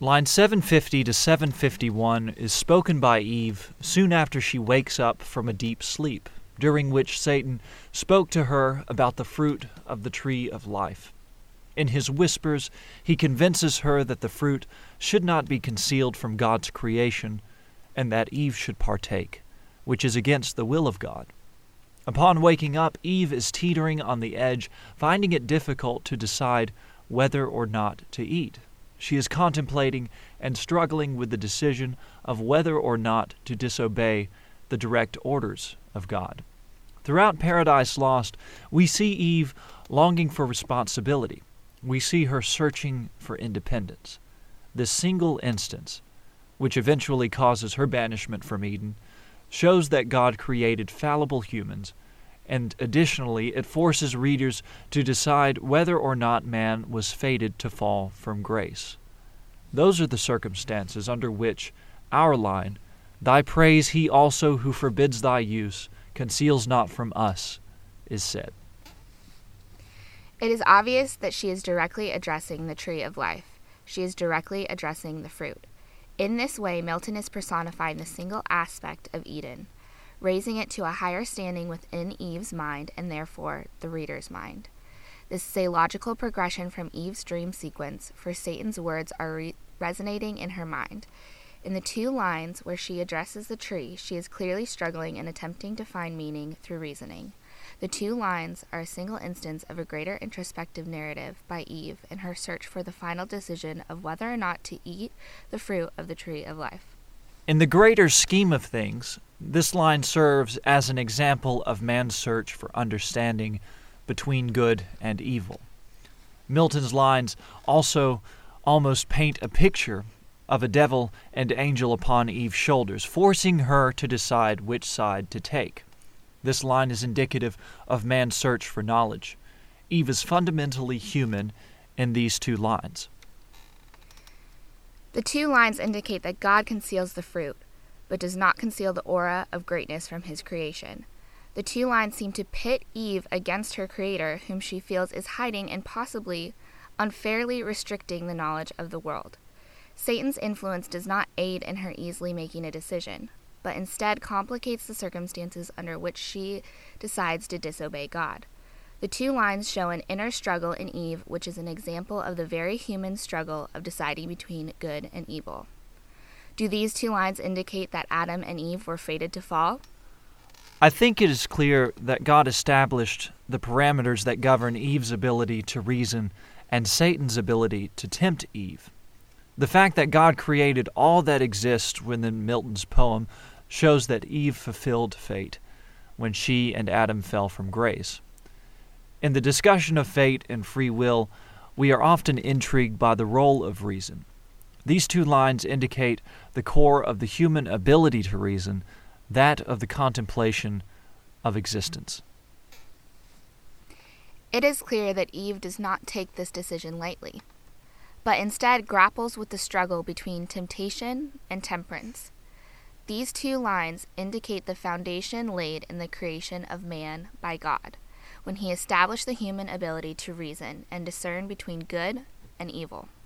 Line 750 to 751 is spoken by Eve soon after she wakes up from a deep sleep, during which Satan spoke to her about the fruit of the tree of life. In his whispers, he convinces her that the fruit should not be concealed from God's creation, and that Eve should partake, which is against the will of God. Upon waking up, Eve is teetering on the edge, finding it difficult to decide whether or not to eat. She is contemplating and struggling with the decision of whether or not to disobey the direct orders of God. Throughout Paradise Lost, we see Eve longing for responsibility. We see her searching for independence. This single instance, which eventually causes her banishment from Eden, shows that God created fallible humans, and additionally, it forces readers to decide whether or not man was fated to fall from grace. Those are the circumstances under which our line, "Thy praise he also who forbids thy use, conceals not from us," is said. It is obvious that she is directly addressing the tree of life. She is directly addressing the fruit. In this way, Milton is personifying the single aspect of Eden, raising it to a higher standing within Eve's mind and therefore the reader's mind. This is a logical progression from Eve's dream sequence, for Satan's words are resonating in her mind. In the two lines where she addresses the tree, she is clearly struggling and attempting to find meaning through reasoning. The two lines are a single instance of a greater introspective narrative by Eve in her search for the final decision of whether or not to eat the fruit of the tree of life. In the greater scheme of things, this line serves as an example of man's search for understanding between good and evil. Milton's lines also almost paint a picture of a devil and angel upon Eve's shoulders, forcing her to decide which side to take. This line is indicative of man's search for knowledge. Eve is fundamentally human in these two lines. The two lines indicate that God conceals the fruit, but does not conceal the aura of greatness from his creation. The two lines seem to pit Eve against her creator, whom she feels is hiding and possibly unfairly restricting the knowledge of the world. Satan's influence does not aid in her easily making a decision, but instead complicates the circumstances under which she decides to disobey God. The two lines show an inner struggle in Eve, which is an example of the very human struggle of deciding between good and evil. Do these two lines indicate that Adam and Eve were fated to fall? I think it is clear that God established the parameters that govern Eve's ability to reason and Satan's ability to tempt Eve. The fact that God created all that exists within Milton's poem shows that Eve fulfilled fate when she and Adam fell from grace. In the discussion of fate and free will, we are often intrigued by the role of reason. These two lines indicate the core of the human ability to reason, that of the contemplation of existence. It is clear that Eve does not take this decision lightly, but instead grapples with the struggle between temptation and temperance. These two lines indicate the foundation laid in the creation of man by God, when he established the human ability to reason and discern between good and evil.